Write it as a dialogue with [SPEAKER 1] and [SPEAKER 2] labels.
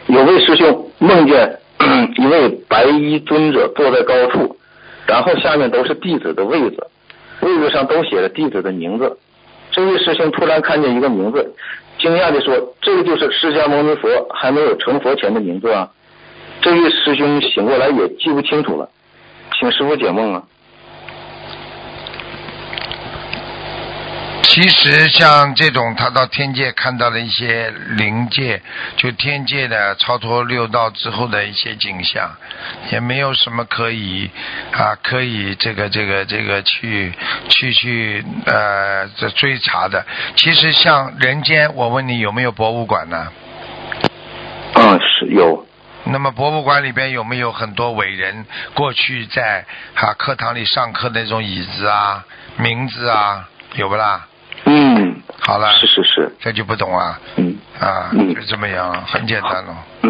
[SPEAKER 1] 有位师兄梦见一位白衣尊者坐在高处，然后下面都是弟子的位子，位子上都写了弟子的名字。这位师兄突然看见一个名字，惊讶地说：“这个就是释迦牟尼佛还没有成佛前的名字啊！”这位师兄醒过来也记不清楚了，请师父解梦啊。
[SPEAKER 2] 其实像这种他到天界看到了一些灵界，就天界的超脱六道之后的一些景象，也没有什么可以这个去这追查的。其实像人间，我问你有没有博物馆呢？
[SPEAKER 1] 是有。
[SPEAKER 2] 那么博物馆里边有没有很多伟人过去在课堂里上课的那种椅子啊、名字啊，有不啦？好了，
[SPEAKER 1] 是，
[SPEAKER 2] 这就不懂了。就这么样，很简单了。